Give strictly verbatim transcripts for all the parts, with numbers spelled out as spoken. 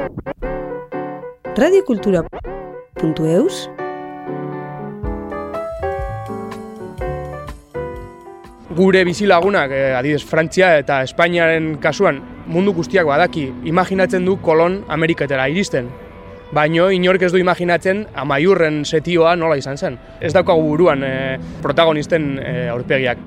radiokultura puntu eus Gure bizilagunak, eh, adibidez Frantzia eta Espainiaren kasuan mundu guztiak badaki, imaginatzen du Kolon Ameriketara iristen. Baino inork ez du imaginatzen Amaiurren setioa nola izan zen. Ez daukagu buruan eh, protagonisten eh, aurpegiak.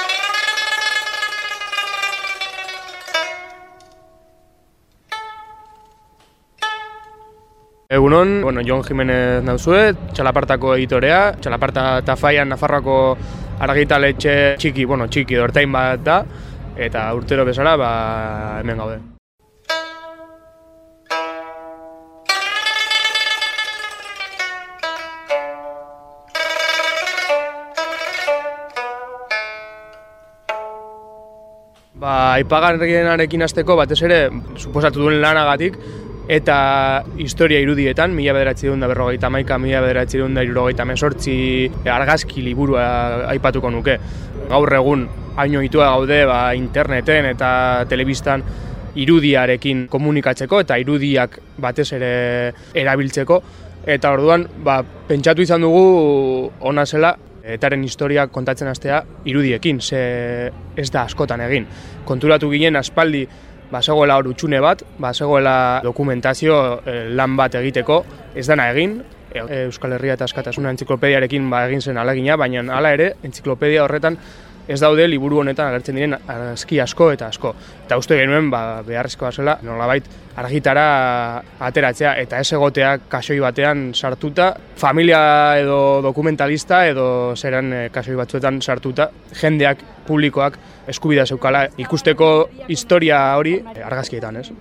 Egunon, bueno, Jon Jimenez nauzue, Txalapartako editorea, Txalaparta Tafaian Nafarroako argitaletxe txiki, bueno, txiki dortain bat da, eta urtero bezala, ba, hemen gaude. Ba, aipagarrienarekin hasteko batez ere, suposatu duen lanagatik, eta historia irudietan, mila bederatziehun eta berrogeita hamaika, mila bederatziehun eta hirurogeita hemezortzi argazki liburua aipatuko nuke. Gaur egun hain ohitua gaude ba, interneten eta telebistan irudiarekin komunikatzeko eta irudiak batez ere erabiltzeko. Eta orduan, ba, pentsatu izan dugu ona zela etaren historia kontatzen hastea irudiekin, ze ez da askotan egin. Konturatu ginen aspaldi Ba, zegoela hor utxune bat, ba, zegoela dokumentazio eh, lan bat egiteko, ez dana egin, e, Euskal Herria eta Askatasuna entziklopediarekin ba, egin zen alegina, baina hala ere, entziklopedia horretan ez daude liburu honetan agertzen diren argazki asko eta asko. Eta uste genuen ba, beharrezkoa zela nolabait argitara ateratzea eta ez egotea kasoi batean sartuta, familia edo dokumentalista edo zeran eh, kasoi batzuetan sartuta, jendeak, publikoak eskubidea zeukala ikusteko historia hori eh, argazkietan, ez?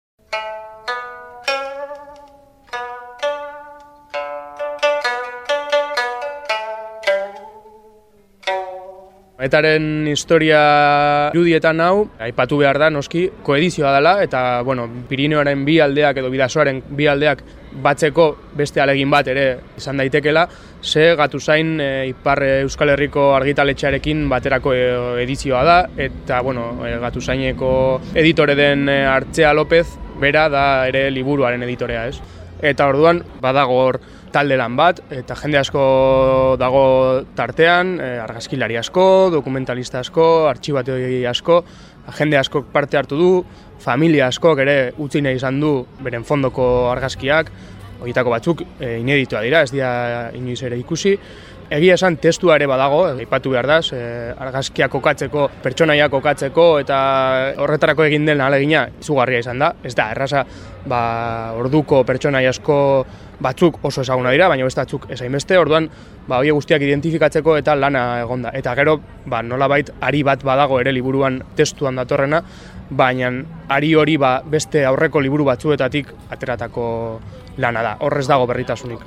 Etaren historia irudietan hau, aipatu behar da, noski, koedizioa dela, eta, bueno, Pirineoaren bi aldeak edo Bidasoaren bi aldeak batzeko beste alegin bat ere izan daitekela, ze Gatuzain e, Ipar Euskal Herriko argitaletxearekin baterako edizioa da, eta, bueno, e, Gatuzaineko editore den e, Artzea López, bera da ere liburuaren editorea, ez? Eta orduan, badago hor talde lan bat, eta jende asko dago tartean, eh, argazkilari asko, dokumentalista asko, artxibategi asko, jende asko parte hartu du, familia askok ere utzi nahi izan du beren fondoko argazkiak, horietako batzuk eh, ineditua dira, ez dira inoiz ere ikusi. Egia esan testua ere badago, aipatu behar da, argazkiak kokatzeko, pertsonaiak kokatzeko eta horretarako egin den ahalegina izugarria izan da. Ez da, erraza ba, orduko pertsonai asko batzuk oso ezaguna dira, baina beste batzuk ez hainbeste, orduan ba, horiek guztiak identifikatzeko eta lana egonda. Eta gero, ba, nolabait ari bat badago ere liburuan testuan datorrena, baina ari hori ba, beste aurreko liburu batzuetatik ateratako lana da, horrez dago berritasunik.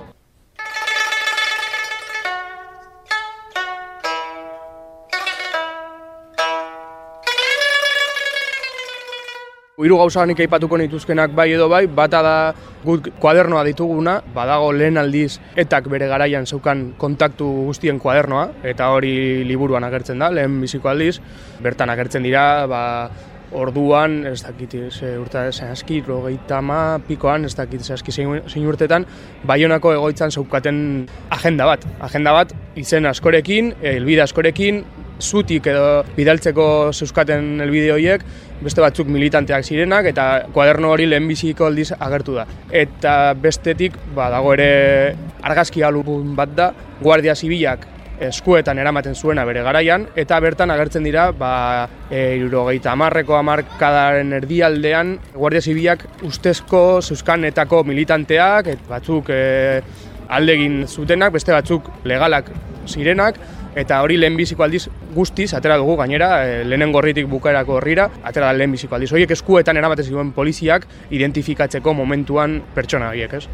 Hiru gauza nik aipatuko nituzkenak bai edo bai, bata da guk kuadernoa dituguna, badago lehen aldiz etak bere garaian zeukan kontaktu guztien kuadernoa, eta hori liburuan agertzen da, lehen biziko aldiz, bertan agertzen dira, ba, orduan, ez dakit, ze urte zehazki, rogeita ama pikoan, ez dakit zehazki zein urtetan, Baionako egoitzan zeukaten agenda bat, agenda bat izen askorekin, helbide askorekin, zutik edo bidaltzeko zeuzkaten helbide horiek, beste batzuk militanteak zirenak eta kuaderno hori lehenbiziko aldiz agertu da. Eta bestetik, ba, dago ere argazki album bat da, Guardia Zibilak eskuetan eramaten zuena bere garaian, eta bertan agertzen dira, ba, hirurogeita hamarreko hamarkadaren erdialdean, Guardia Zibilak ustezko zeuzkanetako militanteak, et batzuk e, aldegin zutenak, beste batzuk legalak zirenak, eta hori lehenbiziko aldiz guztiz atera dugu gainera, e, lehenen gorritik bukaerako horrira, atera da lehenbiziko aldiz. Horiek eskuetan eramaten zituen poliziak identifikatzeko momentuan pertsona horiek, ez?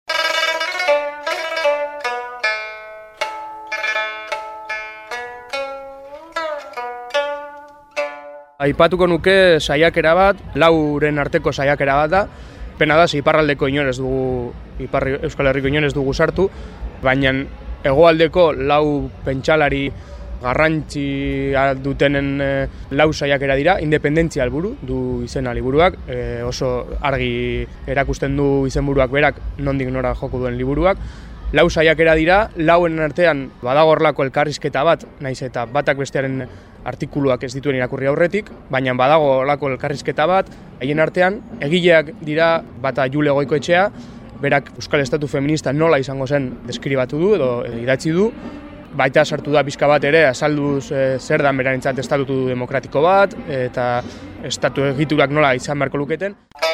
Aipatuko nuke saiakera bat, lauren arteko saiakera bat da, pena da, iparraldeko inon ez dugu, Ipar Euskal Herriko inon ez dugu sartu, baina hegoaldeko lau pentsalari garrantzia dutenen e, lau saiakera dira, independentzia helburu du izena liburuak, e, oso argi erakusten du izenburuak berak nondik nora joko duen liburuak. Lau saiakera dira, lauen artean badago horlako elkarrizketa bat, naiz eta batak bestearen artikuluak ez dituen irakurri aurretik, baina badago horlako elkarrizketa bat, haien artean, egileak dira bata Jule Goikoetxea, berak Euskal Estatu feminista nola izango zen deskribatu du edo idatzi du, baita sartu da pixka bat ere, azalduz e, zer da berarentzat estatutu demokratiko bat, eta estatu egiturak nola izan beharko luketen.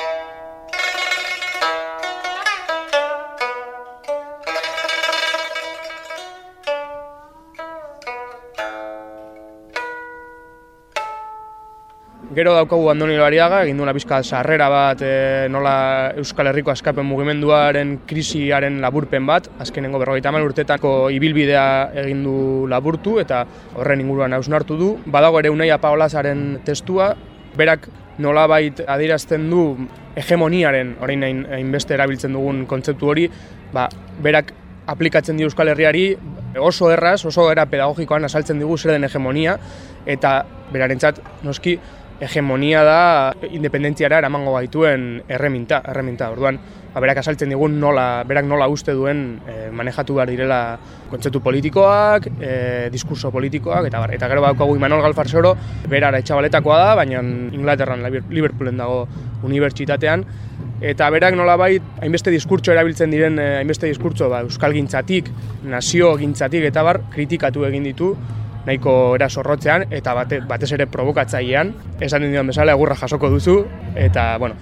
Gero daukagu Andoni Lariaga, egin duena pixka sarrera bat, e, nola Euskal Herriko askapen mugimenduaren krisiaren laburpen bat, azkenengo berrogeita hamar urtetako ibilbidea egin du laburtu eta horren inguruan hausnartu du. Badago ere Unaia Paolazaren testua, berak nolabait adierazten du hegemoniaren, orain hainbeste erabiltzen dugun kontzeptu hori, ba, berak aplikatzen dio Euskal Herriari oso erraz, oso era pedagogikoan azaltzen digu zer den hegemonia, eta berarentzat noski hegemonia da independentziara eramango gaituen erreminta, erreminta. Orduan, ba, berak azaltzen digun nola, berak nola uste duen e, manejatu behar direla kontzeptu politikoak, e, diskurso politikoak, eta bar. Eta gero badaukagu Imanol Galfarsoro, bera Aretxabaletakoa da, baina Inglaterran, Liverpoolen dago unibertsitatean, eta berak nolabait hainbeste diskurtso erabiltzen diren, hainbeste diskurtso ba, euskalgintzatik, naziogintzatik eta bar, kritikatu egin ditu, nahiko era zorrotzean eta bate, batez ere provokatzailean, esan dian bezala egurra jasoko duzu, eta, bueno.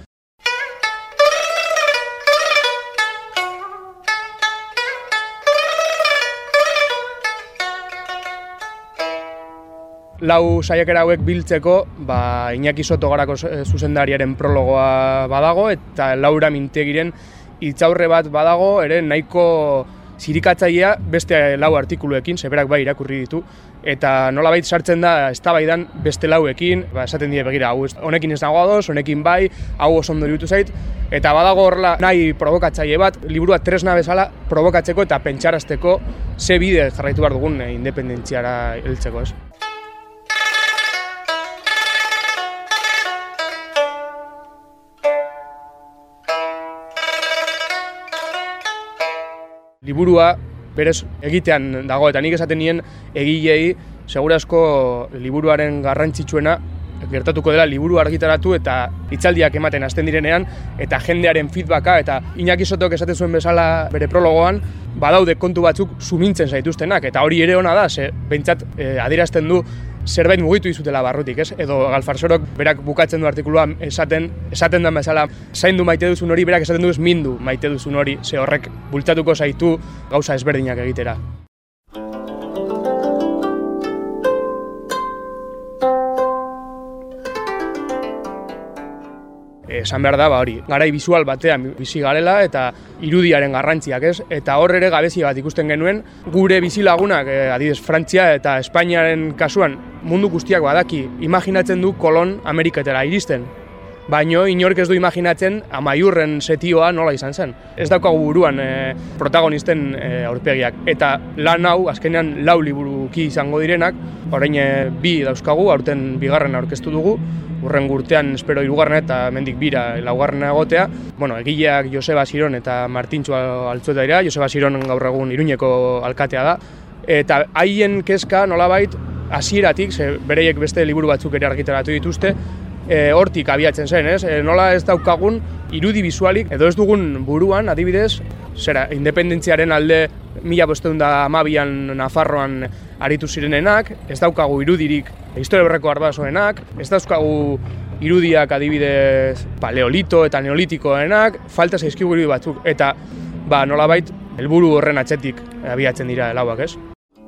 Lau saiakera hauek biltzeko, ba, Iñaki Soto Garako zuzendariaren prologoa badago, eta Laura Mintegiren hitzaurre bat badago, ere nahiko zirikatzailea beste lau artikuluekin, zeberak bai irakurri ditu, eta nolabait sartzen da eztabaidan beste lauekin, ba, esaten die begira, hau honekin ez nago ados, honekin bai, hau oso ondo iruditu zait, eta badago horrela nahi provokatzaile bat, liburua tresna bezala provokatzeko eta pentsarazteko ze bide jarraitu behar dugun eh, independentziara heltzeko, ez? Liburua berez egitean dago, eta nik esaten nien egilei segurazko liburuaren garrantzitsuena gertatuko dela liburu argitaratu eta hitzaldiak ematen hasten direnean, eta jendearen feedbacka, eta Iñaki Sotok esaten zuen bezala bere prologoan, badaude kontu batzuk sumintzen zaituztenak, eta hori ere ona da, ze behintzat eh, adierazten du zerbait mugitu izutela barrutik, ez? Edo Galfarsorok berak bukatzen du artikulua esaten, esaten den bezala, zaindu maite duzun hori, berak esaten du ez mindu maite duzun hori, ze horrek bultzatuko zaitu gauza ezberdinak egitera. Esan behar da, ba hori, garai bisual batean bizi garela eta irudiaren garrantziak, ez? Eta hor ere gabezia bat ikusten genuen, gure bizilagunak, eh, adibidez Frantzia eta Espainiaren kasuan mundu guztiak badaki, imaginatzen du Kolon Ameriketara iristen. Baino inork ez du imaginatzen Amaiurren setioa nola izan zen. Ez daukagu buruan eh, protagonisten eh, aurpegiak. Eta lan hau, azkenean lau liburuki izango direnak, orain eh, bi dauzkagu, aurten bigarren aurkeztu dugu, urren urtean espero hirugarrena eta mendik bira laugarrena egotea. Bueno, egileak Joseba Siron eta Martintxo Altzueta dira, Joseba Siron gaur egun Iruñeko alkatea da. Eta haien kezka nolabait hasieratik, ze bereiek beste liburu batzuk ere argitaratu dituzte, e, hortik abiatzen zen, ez? E, nola ez daukagun irudi bisualik, edo ez dugun buruan, adibidez, zera, independentziaren alde mila bostehun eta hamabian Nafarroan aritu zirenenak, ez daukagu irudirik historia berreko arbasoenak, ez dauzkagu irudiak adibidez paleolito eta neolitikoenak, falta zaizkigu irudi batzuk, eta ba, nolabait helburu horren atzetik abiatzen dira lauak, ez?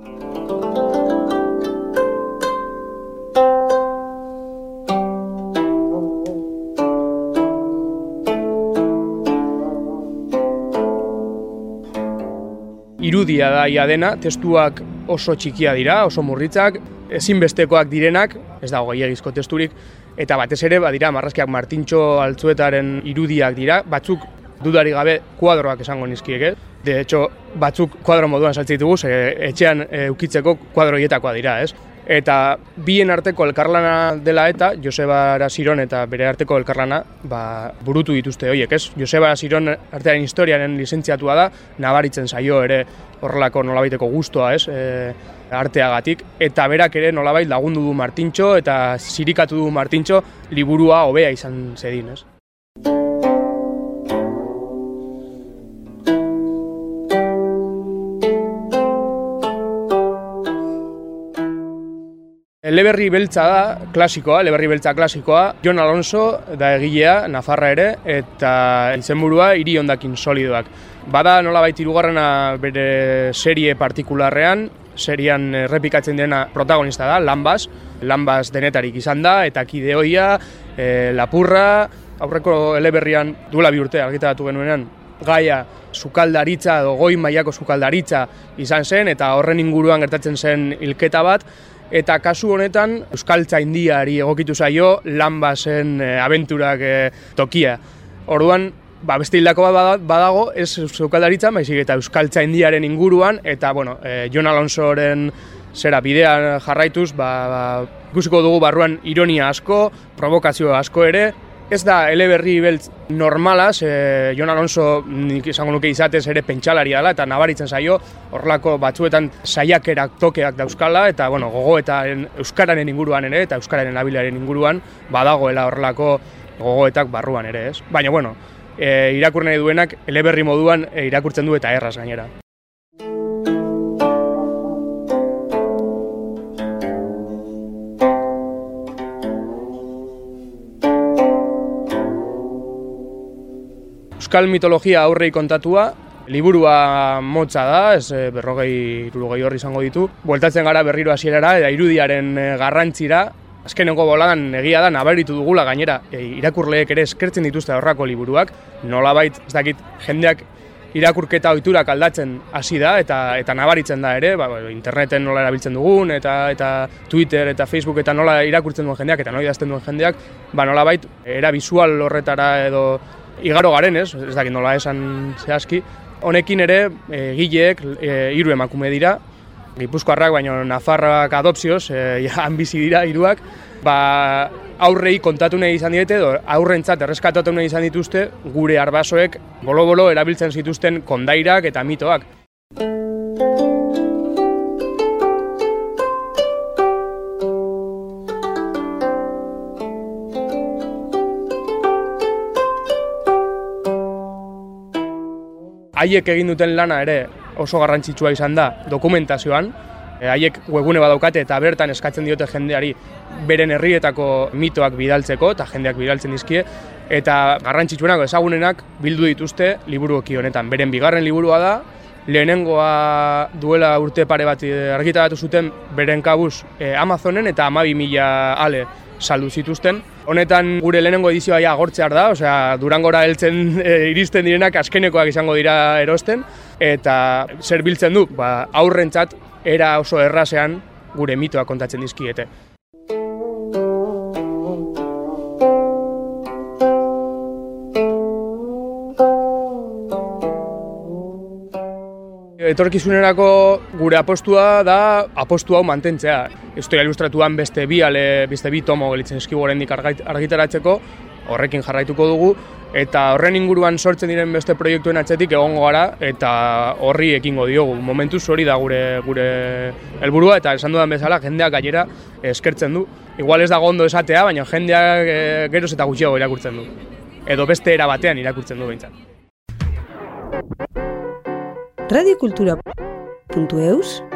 Irudia da ia dena, testuak oso txikia dira, oso murritzak, ezinbestekoak direnak, ez dago gehiagizko testurik, eta batez ere badira marrazkiak Martintxo Altzuetaren irudiak dira, batzuk dudari gabe kuadroak esango nizkiek, De hecho, batzuk kuadro moduan saltzen ditugu, ze etxean e, ukitzeko kuadro hietakoa dira, ez? Eta bien arteko elkarlana dela eta Joseba Arasiron eta bere arteko elkarlana ba, burutu dituzte horiek, ez? Joseba Arasiron artearen historiaren lizentziatua da, nabaritzen zaio ere horrelako nolabaiteko gustoa, ez? E, arteagatik, eta berak ere nolabait lagundu du Martintxo eta zirikatu du Martintxo liburua hobea izan zedin, ez? Eleberri beltza da, klasikoa, eleberri beltza klasikoa. Jon Alonso da egilea, Nafarra ere, eta izenburua hiri hondakin solidoak. Bada nolabait hirugarrena bere serie partikularrean, serian errepikatzen dena protagonista da, Lanbas. Lanbas denetarik izan da, eta kideoia, e, lapurra, aurreko eleberrian duela bi urte argitaratu genuenean, gaia sukaldaritza edo goi mailako sukaldaritza izan zen, eta horren inguruan gertatzen zen hilketa bat, eta kasu honetan euskaltzaindiari egokitu zaio Lanbasen e, abenturak e, tokia. Orduan, ba, beste hildako bat badago, ez sukaldaritzan, baizik eta euskaltzaindiaren inguruan, eta bueno, e, Jon Alonsoren zera bidean jarraituz, ba, ba, ikusiko dugu barruan ironia asko, provokazio asko ere. Ez da eleberri beltz normala, ze Jon Alonso nik izango nuke izatez ere pentsalaria dela eta nabaritzen zaio horrelako batzuetan saiakerak tokeak dauzkala eta bueno, gogoetaren euskararen inguruan ere eta euskararen abilaren inguruan badagoela horrelako gogoetak barruan ere, ez? Baina bueno, e, irakur nahi duenak eleberri moduan e, irakurtzen du eta erraz gainera. Euskal mitologia aurrei kontatua, liburua motza da, ez berrogei, hirurogei horri izango ditu. Bueltatzen gara berriro hasierara eta irudiaren garrantzira, azkeneko boladan egia da, nabaritu dugula gainera, e, irakurleek ere eskertzen dituzte horrako liburuak, nolabait, ez dakit, jendeak irakurketa ohiturak aldatzen hasi da eta eta nabaritzen da ere, ba, interneten nola erabiltzen dugun eta eta Twitter eta Facebook eta nola irakurtzen duen jendeak eta nola idazten duen jendeak, ba nolabait era visual horretara edo igaro garen, ez, ez dakit nola esan zehazki. Honekin ere, egileek e, hiru emakume dira, Gipuzkoarrak, baina Nafarrak adopzioz, e, han bizi dira hiruak, ba, aurrei kontatu nahi izan diete, edo aurrentzat erreskatatu nahi izan dituzte, gure arbasoek bolo-bolo erabiltzen zituzten kondairak eta mitoak. Haiek egin duten lana ere oso garrantzitsua izan da dokumentazioan. E, haiek webgune badaukate eta bertan eskatzen diote jendeari beren herrietako mitoak bidaltzeko eta jendeak bidaltzen dizkie. Eta garrantzitsuenak ezagunenak bildu dituzte liburuoki honetan. Beren bigarren liburua da, lehenengoa duela urte pare bat argitaratu zuten beren kabuz e, Amazonen eta hamabi mila ale saldu zituzten. Honetan gure lehenengo edizioa ja agortzear da, osea Durangora heltzen e, iristen direnak azkenekoak izango dira erosten eta zer biltzen du, ba, aurrentzat era oso errazean gure mitoak kontatzen dizkiete. Etorkizunerako gure apostua da apostu hau mantentzea. Historia ilustratuan beste bi ale, beste bi tomo gelitzen eskigu oraindik argitaratzeko, horrekin jarraituko dugu, eta horren inguruan sortzen diren beste proiektuen atzetik egongo gara eta horri ekingo diogu. Momentuz hori da gure gure helburua eta esan dudan bezala jendeak gainera eskertzen du. Igual ez dago ondo esatea, baina jendeak e, geroz eta gutxiago irakurtzen du. Edo beste era batean irakurtzen du behintzat. radiokultura puntu eus